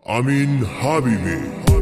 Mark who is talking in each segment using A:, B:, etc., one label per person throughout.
A: امین حبیبی.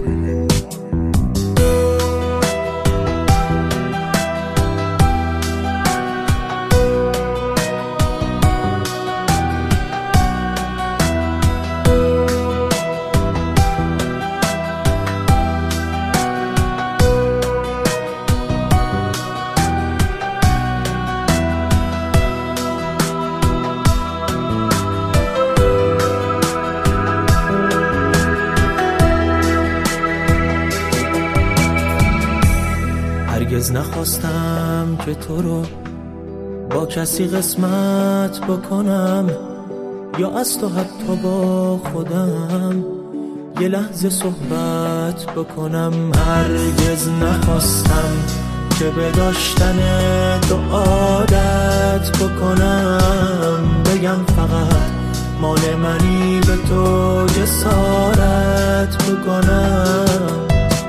B: هرگز نخواستم که تو رو با کسی قسمت بکنم، یا از تو حتی با خودم یه لحظه صحبت بکنم. هرگز نخواستم که به داشتن تو عادت بکنم، بگم فقط مال منی به تو جسارت بکنم.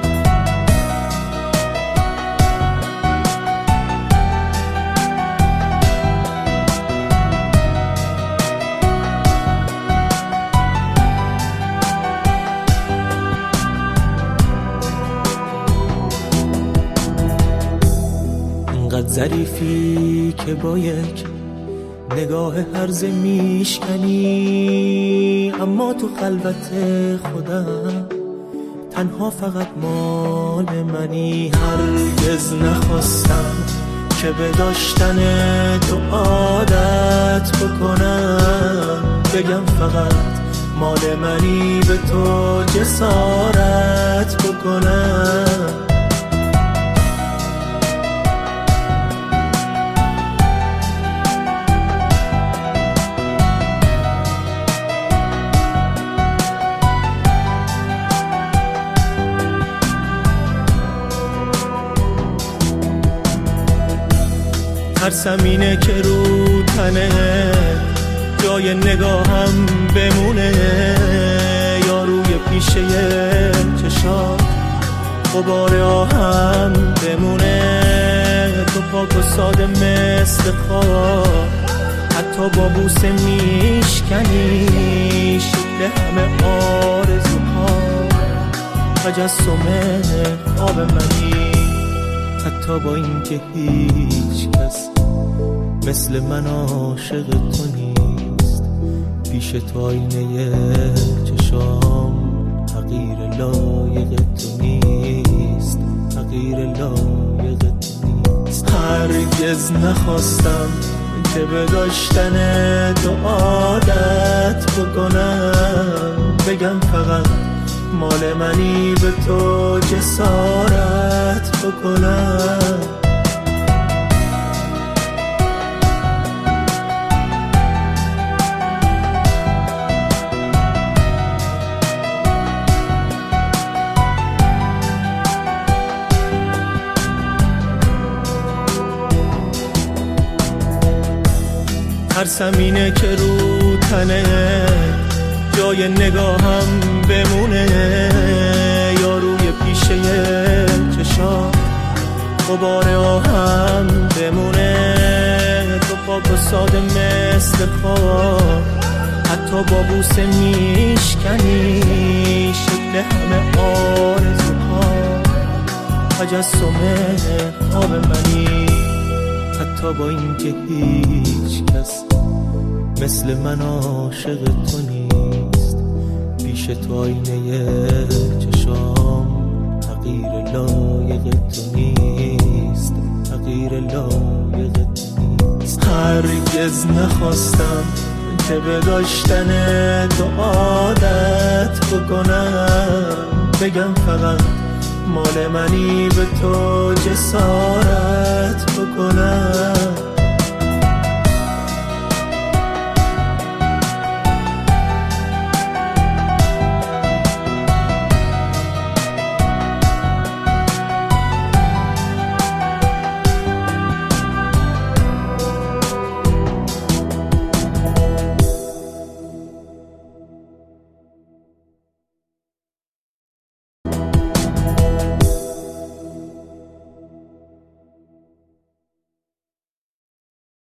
B: انقدر ظریفی که با یک نگاه هرزه میشکنی، اما تو خلوت خودم تنها فقط مال منی. هرگز نخواستم که به داشتن تو عادت بکنم، بگم فقط مال منی به تو جسارت بکنم. ترسم اینه که رو تنه جای نگاهم بمونه، یا روی پیشه چشات غبار آهم بمونه. تو پاک و ساده مثل خواب، حتی با بوسه میشکنی شکل همه آرزوها، تجسم خواب منی. حتی با اینکه هیچ کس مثل من عاشق تو نیست، پیش تو آینه چشام تغییر لایق تو نیست، تغییر لایق تو نیست. هرگز نخواستم که به داشتن تو عادت بکنم، بگم فقط مال منی به تو جسارت بکنم. ترسم اینه که رو تنه جای نگاهم بمونه، یا روی پیشه چشام غبار آهم بمونه. تو پاک و ساده مثل خواب، حتی با بوسه میشکنی شکل همه آرزوها، تجسم خواب منی. حتی با اینکه هیچ کس مثل من عاشق تو نیست، پیش تو آینه چشام تغییر لایق تو نیست، تغییر لایق تو نیست. هرگز نخواستم که به داشتن تو عادت بکنم، بگم فقط مال منی به تو جسارت بکنم.